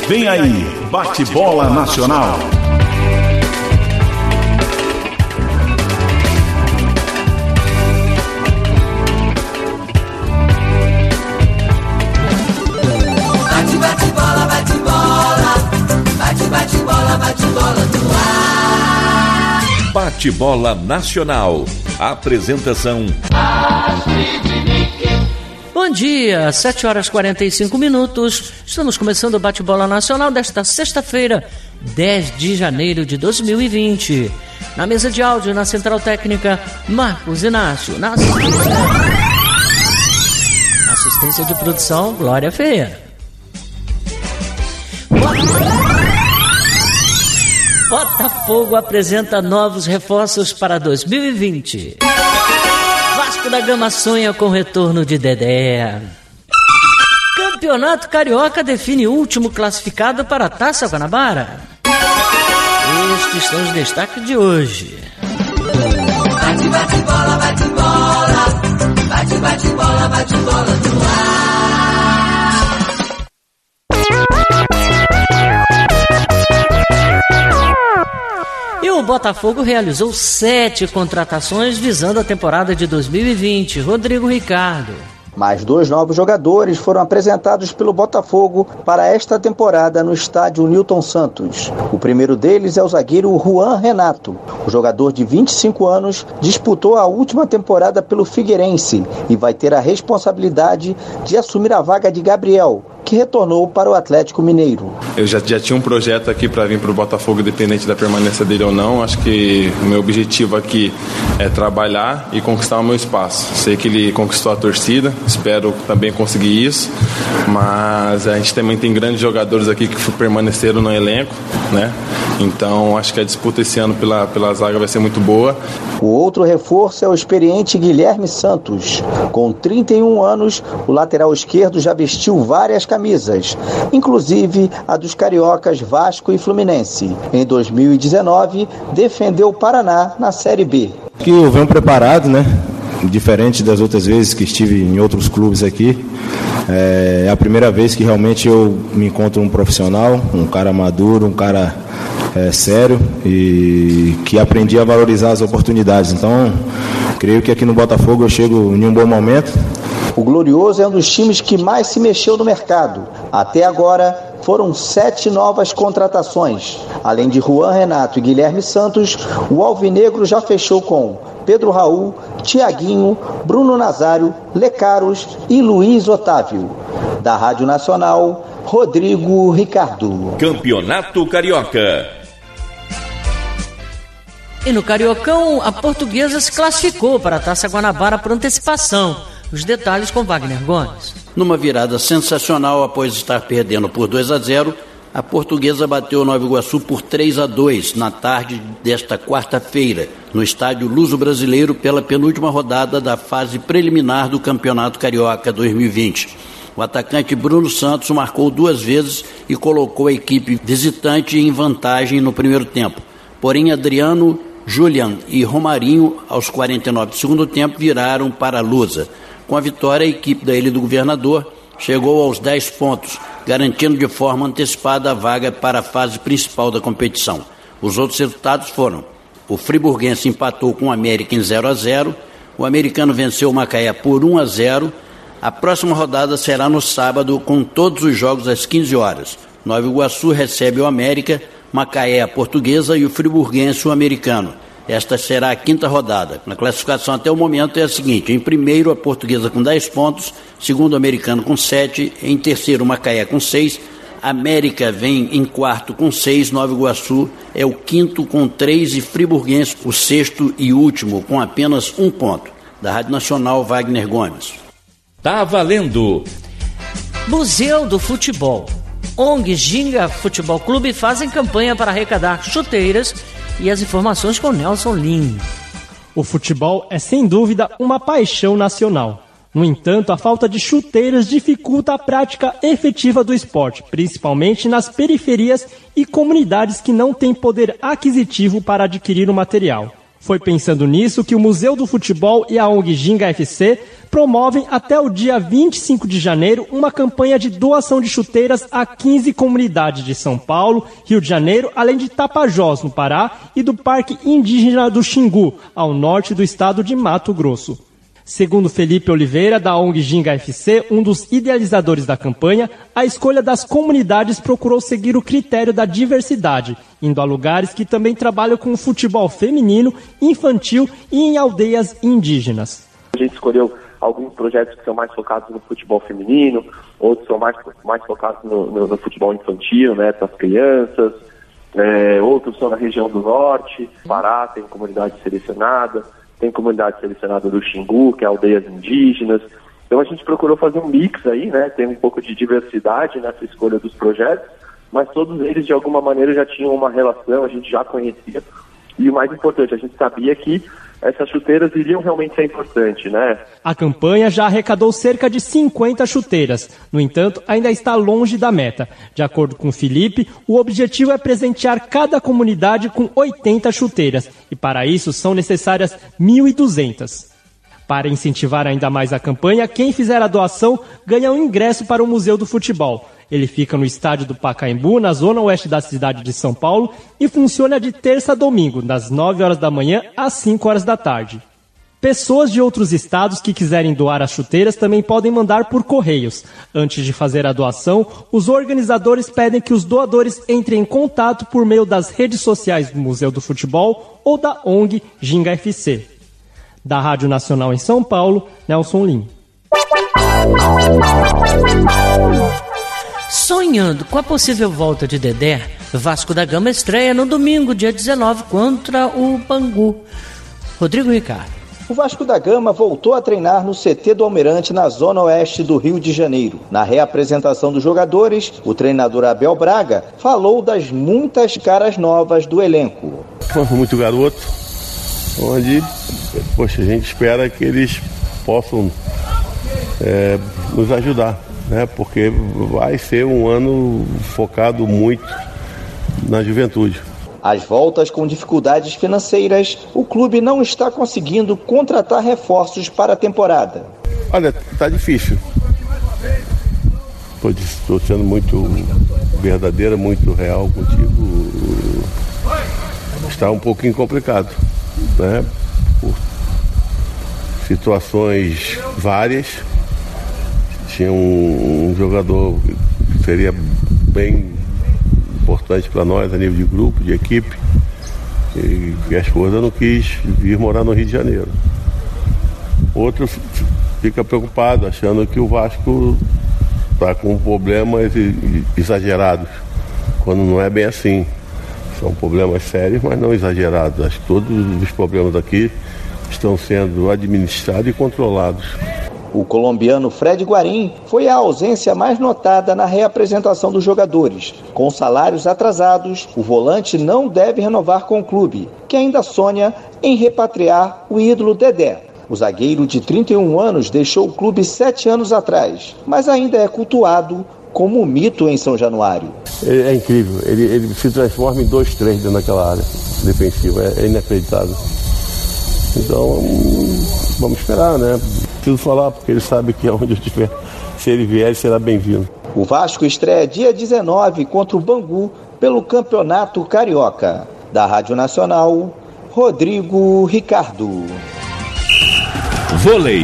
Vem aí, Bate-Bola Nacional. Bate-bola, bate-bola, bate-bola, bate-bola no ar. Bate-Bola Nacional. Apresentação: Bom dia, 7h45. Estamos começando o Bate-Bola Nacional desta sexta-feira, 10 de janeiro de 2020. Na mesa de áudio, na central técnica, Marcos Inácio. Na assistência de produção, Glória Feia. Botafogo apresenta novos reforços para 2020. Vasco da Gama sonha com o retorno de Dedé. Campeonato Carioca define o último classificado para a Taça Guanabara. Estes são os destaques de hoje. Bate, bate, bola, bate, bola. Bate, bate, bola, bate, bola no ar. E o Botafogo realizou 7 contratações visando a temporada de 2020. Rodrigo Ricardo. Mais 2 novos jogadores foram apresentados pelo Botafogo para esta temporada no estádio Newton Santos. O primeiro deles é o zagueiro Juan Renato. O jogador de 25 anos disputou a última temporada pelo Figueirense e vai ter a responsabilidade de assumir a vaga de Gabriel, que retornou para o Atlético Mineiro. Eu já tinha um projeto aqui para vir para o Botafogo, independente da permanência dele ou não. Acho que o meu objetivo aqui é trabalhar e conquistar o meu espaço. Sei que ele conquistou a torcida, espero também conseguir isso, mas a gente também tem grandes jogadores aqui que permaneceram no elenco, né? Então acho que a disputa esse ano pela zaga vai ser muito boa. O outro reforço é o experiente Guilherme Santos. Com 31 anos, o lateral esquerdo já vestiu várias camisas, inclusive a dos cariocas Vasco e Fluminense. Em 2019, defendeu o Paraná na Série B. Que eu venho preparado, né? Diferente das outras vezes que estive em outros clubes aqui. É a primeira vez que realmente eu me encontro um profissional, um cara maduro, um cara sério e que aprendi a valorizar as oportunidades. Então, creio que aqui no Botafogo eu chego em um bom momento. O Glorioso é um dos times que mais se mexeu no mercado. Até agora, foram 7 novas contratações. Além de Juan Renato e Guilherme Santos, o Alvinegro já fechou com Pedro Raul, Tiaguinho, Bruno Nazário, Lecaros e Luiz Otávio. Da Rádio Nacional, Rodrigo Ricardo. Campeonato Carioca. E no Cariocão, a Portuguesa se classificou para a Taça Guanabara por antecipação. Os detalhes com Wagner Gomes. Numa virada sensacional após estar perdendo por 2-0, a Portuguesa bateu o Nova Iguaçu por 3-2 na tarde desta quarta-feira, no estádio Luso-Brasileiro, pela penúltima rodada da fase preliminar do Campeonato Carioca 2020. O atacante Bruno Santos marcou 2 vezes e colocou a equipe visitante em vantagem no primeiro tempo. Porém, Adriano, Julian e Romarinho, aos 49 do segundo tempo, viraram para a Lusa. Com a vitória, a equipe da Ilha do Governador chegou aos 10 pontos, garantindo de forma antecipada a vaga para a fase principal da competição. Os outros resultados foram: o Friburguense empatou com o América em 0-0, o Americano venceu o Macaé por 1-0. A próxima rodada será no sábado, com todos os jogos às 15 horas. Nova Iguaçu recebe o América, Macaé a Portuguesa e o Friburguense o Americano. Esta será a 5ª rodada. Na classificação até o momento é a seguinte: em primeiro, a Portuguesa com 10 pontos, segundo o Americano com 7, em terceiro, o Macaé com 6, América vem em quarto com 6, Nova Iguaçu é o 5º com 3 e Friburguense o 6º e último com apenas 1 ponto. Da Rádio Nacional, Wagner Gomes. Tá valendo! Museu do Futebol. ONG Ginga Futebol Clube fazem campanha para arrecadar chuteiras e as informações com Nelson Lin. O futebol é sem dúvida uma paixão nacional. No entanto, a falta de chuteiras dificulta a prática efetiva do esporte, principalmente nas periferias e comunidades que não têm poder aquisitivo para adquirir o material. Foi pensando nisso que o Museu do Futebol e a ONG Ginga FC promovem até o dia 25 de janeiro uma campanha de doação de chuteiras a 15 comunidades de São Paulo, Rio de Janeiro, além de Tapajós, no Pará, e do Parque Indígena do Xingu, ao norte do estado de Mato Grosso. Segundo Felipe Oliveira, da ONG Ginga FC, um dos idealizadores da campanha, a escolha das comunidades procurou seguir o critério da diversidade, indo a lugares que também trabalham com o futebol feminino, infantil e em aldeias indígenas. A gente escolheu alguns projetos que são mais focados no futebol feminino, outros são mais focados no futebol infantil, né, para as crianças, outros são na região do norte, Pará tem comunidade selecionada, tem comunidade selecionada do Xingu, que é aldeias indígenas. Então a gente procurou fazer um mix aí, né? Tem um pouco de diversidade nessa escolha dos projetos, mas todos eles de alguma maneira já tinham uma relação, a gente já conhecia. E o mais importante, a gente sabia que essas chuteiras iriam realmente ser importantes, né? A campanha já arrecadou cerca de 50 chuteiras. No entanto, ainda está longe da meta. De acordo com o Felipe, o objetivo é presentear cada comunidade com 80 chuteiras. E para isso são necessárias 1.200. Para incentivar ainda mais a campanha, quem fizer a doação ganha um ingresso para o Museu do Futebol. Ele fica no estádio do Pacaembu, na zona oeste da cidade de São Paulo, e funciona de terça a domingo, das 9 horas da manhã às 5 horas da tarde. Pessoas de outros estados que quiserem doar as chuteiras também podem mandar por correios. Antes de fazer a doação, os organizadores pedem que os doadores entrem em contato por meio das redes sociais do Museu do Futebol ou da ONG Ginga FC. Da Rádio Nacional em São Paulo, Nelson Lim. Sonhando com a possível volta de Dedé, Vasco da Gama estreia no domingo, dia 19, contra o Bangu. Rodrigo Ricardo. O Vasco da Gama voltou a treinar no CT do Almirante, na zona oeste do Rio de Janeiro. Na reapresentação dos jogadores, o treinador Abel Braga falou das muitas caras novas do elenco. Foi muito garoto, onde a gente espera que eles possam nos ajudar, né? Porque vai ser um ano focado muito na juventude. Às voltas com dificuldades financeiras, o clube não está conseguindo contratar reforços para a temporada. Olha, tá difícil. Estou sendo muito verdadeira, muito real contigo. Está um pouquinho complicado, né? Por situações várias. Tinha um jogador que seria bem importante para nós a nível de grupo, de equipe, e a esposa não quis vir morar no Rio de Janeiro. Outro fica preocupado, achando que o Vasco está com problemas exagerados, quando não é bem assim. São problemas sérios, mas não exagerados. Acho que todos os problemas aqui estão sendo administrados e controlados. O colombiano Fred Guarim foi a ausência mais notada na reapresentação dos jogadores. Com salários atrasados, o volante não deve renovar com o clube, que ainda sonha em repatriar o ídolo Dedé. O zagueiro de 31 anos deixou o clube 7 anos atrás, mas ainda é cultuado como um mito em São Januário. É incrível, ele se transforma em 2-3 dentro daquela área defensiva, é inacreditável. Então, vamos esperar, né? Preciso falar, porque ele sabe que onde eu estiver, se ele vier, ele será bem-vindo. O Vasco estreia dia 19 contra o Bangu pelo Campeonato Carioca. Da Rádio Nacional, Rodrigo Ricardo. Vôlei.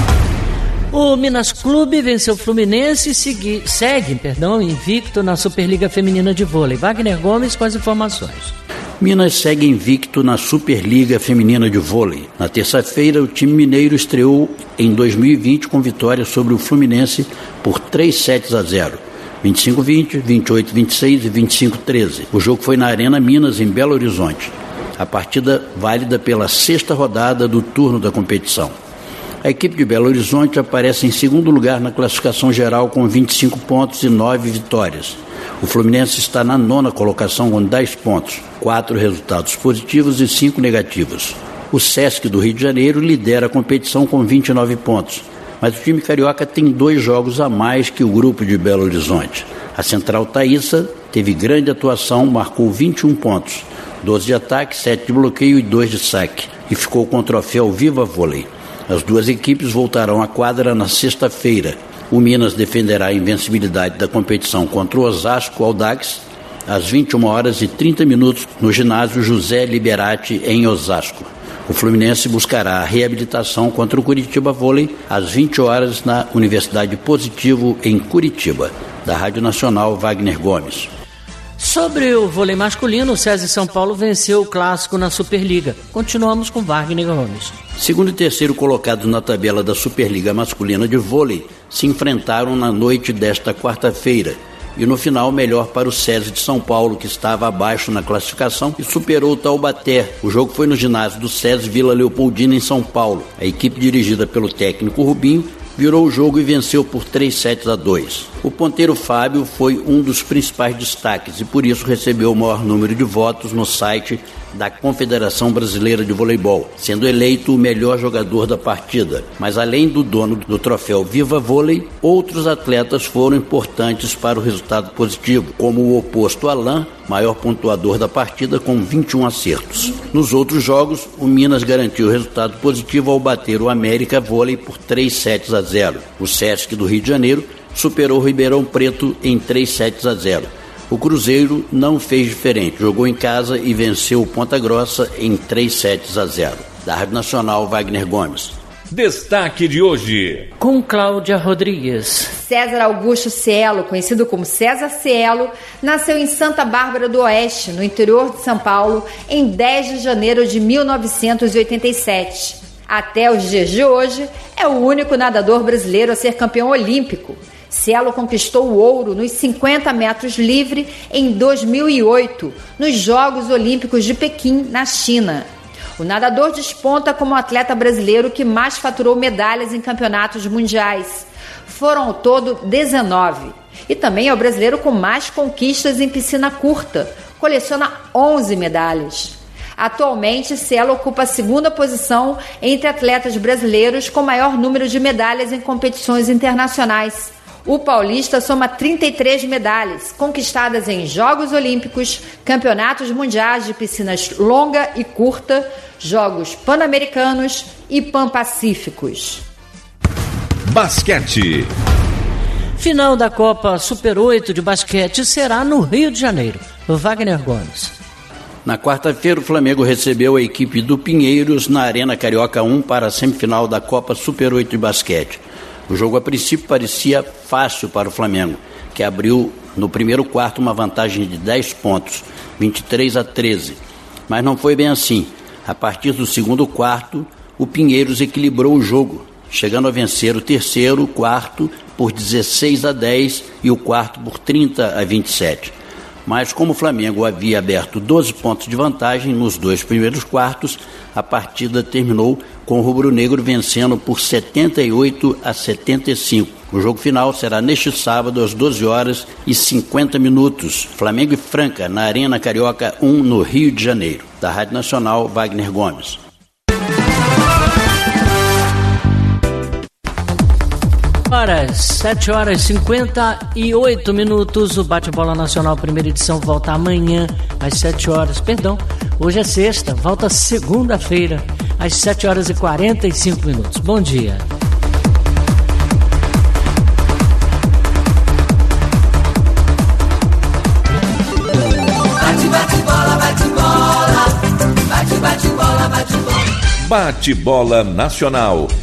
O Minas Clube venceu o Fluminense e segue invicto na Superliga Feminina de Vôlei. Wagner Gomes com as informações. Minas segue invicto na Superliga Feminina de Vôlei. Na terça-feira, o time mineiro estreou em 2020 com vitória sobre o Fluminense por 3-0, 25-20, 28-26 e 25-13. O jogo foi na Arena Minas, em Belo Horizonte. A partida válida pela 6ª rodada do turno da competição. A equipe de Belo Horizonte aparece em segundo lugar na classificação geral com 25 pontos e 9 vitórias. O Fluminense está na 9ª colocação com 10 pontos, 4 resultados positivos e 5 negativos. O Sesc do Rio de Janeiro lidera a competição com 29 pontos, mas o time carioca tem 2 jogos a mais que o grupo de Belo Horizonte. A Central Taíssa teve grande atuação, marcou 21 pontos. 12 de ataque, 7 de bloqueio e 2 de saque, e ficou com o troféu Viva Vôlei. As duas equipes voltarão à quadra na sexta-feira. O Minas defenderá a invencibilidade da competição contra o Osasco Audax às 21h30 no ginásio José Liberati, em Osasco. O Fluminense buscará a reabilitação contra o Curitiba Vôlei às 20h na Universidade Positivo, em Curitiba. Da Rádio Nacional, Wagner Gomes. Sobre o vôlei masculino, o SESI São Paulo venceu o clássico na Superliga. Continuamos com Wagner Gomes. Segundo e terceiro colocados na tabela da Superliga Masculina de Vôlei se enfrentaram na noite desta quarta-feira. E no final, melhor para o SESI de São Paulo, que estava abaixo na classificação e superou o Taubaté. O jogo foi no ginásio do SESI Vila Leopoldina, em São Paulo. A equipe dirigida pelo técnico Rubinho virou o jogo e venceu por 3-2. O ponteiro Fábio foi um dos principais destaques e por isso recebeu o maior número de votos no site da Confederação Brasileira de Voleibol, sendo eleito o melhor jogador da partida. Mas além do dono do troféu Viva Vôlei, outros atletas foram importantes para o resultado positivo, como o oposto Alain, maior pontuador da partida, com 21 acertos. Nos outros jogos, o Minas garantiu o resultado positivo ao bater o América Vôlei por 3-0. O Sesc do Rio de Janeiro superou o Ribeirão Preto em 3-0. O Cruzeiro não fez diferente, jogou em casa e venceu o Ponta Grossa em 3-0. Da Rádio Nacional, Wagner Gomes. Destaque de hoje. Com Cláudia Rodrigues. César Augusto Cielo, conhecido como César Cielo, nasceu em Santa Bárbara do Oeste, no interior de São Paulo, em 10 de janeiro de 1987. Até os dias de hoje, é o único nadador brasileiro a ser campeão olímpico. Cielo conquistou o ouro nos 50 metros livre em 2008, nos Jogos Olímpicos de Pequim, na China. O nadador desponta como o atleta brasileiro que mais faturou medalhas em campeonatos mundiais. Foram ao todo 19. E também é o brasileiro com mais conquistas em piscina curta. Coleciona 11 medalhas. Atualmente, Cielo ocupa a segunda posição entre atletas brasileiros com maior número de medalhas em competições internacionais. O paulista soma 33 medalhas, conquistadas em Jogos Olímpicos, Campeonatos Mundiais de Piscinas Longa e Curta, Jogos Pan-Americanos e Pan-Pacíficos. Basquete. Final da Copa Super 8 de basquete será no Rio de Janeiro. Wagner Gomes. Na quarta-feira, o Flamengo recebeu a equipe do Pinheiros na Arena Carioca 1 para a semifinal da Copa Super 8 de basquete. O jogo, a princípio, parecia fácil para o Flamengo, que abriu no primeiro quarto uma vantagem de 10 pontos, 23-13. Mas não foi bem assim. A partir do segundo quarto, o Pinheiros equilibrou o jogo, chegando a vencer o terceiro quarto por 16-10 e o quarto por 30-27. Mas como o Flamengo havia aberto 12 pontos de vantagem nos dois primeiros quartos, a partida terminou com o rubro-negro vencendo por 78-75. O jogo final será neste sábado às 12h50. Flamengo e Franca, na Arena Carioca 1, no Rio de Janeiro. Da Rádio Nacional, Wagner Gomes. Às 7h58, o Bate-Bola Nacional, primeira edição, volta amanhã às 7h. Hoje é sexta, volta segunda-feira às 7h45. Bom dia. Bate-bola, bate-bola, bate-bola, bate-bola. Bate-Bola Nacional.